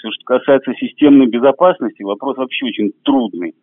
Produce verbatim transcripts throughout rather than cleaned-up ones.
Все, что касается системной безопасности, вопрос вообще очень трудный.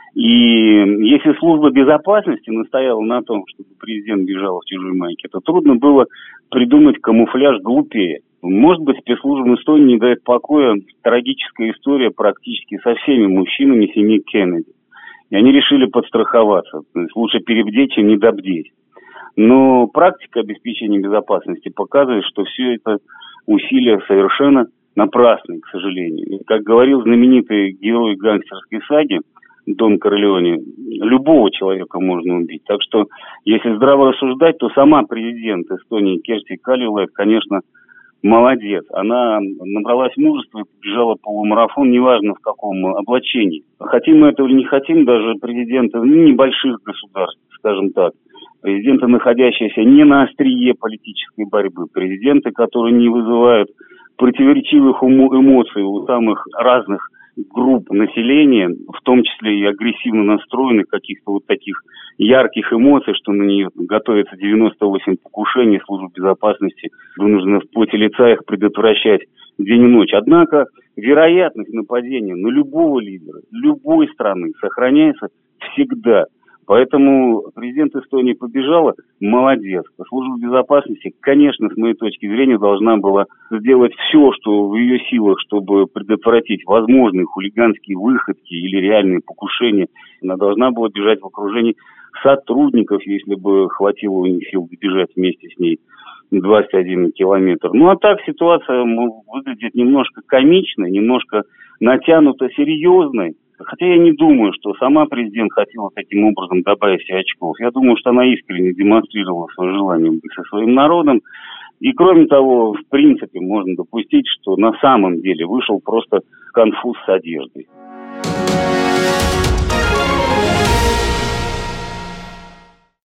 И если служба безопасности настояла на том, чтобы президент бежал в чужой майке, то трудно было придумать камуфляж глупее. Может быть, спецслужбам Эстонии не дает покоя трагическая история практически со всеми мужчинами семьи Кеннеди. И они решили подстраховаться. То есть лучше перебдеть, чем недобдеть. Но практика обеспечения безопасности показывает, что все это усилия совершенно напрасные, к сожалению. И, как говорил знаменитый герой гангстерской саги Дон Корлеоне, любого человека можно убить. Так что, если здраво рассуждать, то сама президент Эстонии Керсти Кальюлайд, конечно, молодец. Она набралась мужества и побежала полумарафон, неважно в каком облачении. Хотим мы этого или не хотим, даже президенты небольших государств, скажем так, президенты, находящиеся не на острие политической борьбы, президенты, которые не вызывают противоречивых эмоций у самых разных групп населения, в том числе и агрессивно настроенных, каких-то вот таких ярких эмоций, что на нее готовится девяносто восемь покушений, служба безопасности вынуждена в поте лица их предотвращать день и ночь. Однако вероятность нападения на любого лидера, любой страны сохраняется всегда. Поэтому президент Эстонии побежала, молодец. Служба безопасности, конечно, с моей точки зрения, должна была сделать все, что в ее силах, чтобы предотвратить возможные хулиганские выходки или реальные покушения. Она должна была бежать в окружении сотрудников, если бы хватило у них сил бежать вместе с ней двадцать один километр. Ну а так ситуация выглядит немножко комичной, немножко натянуто серьезной. Хотя я не думаю, что сама президент хотела таким образом добавить себе очков. Я думаю, что она искренне демонстрировала свое желание быть со своим народом. И кроме того, в принципе, можно допустить, что на самом деле вышел просто конфуз с одеждой.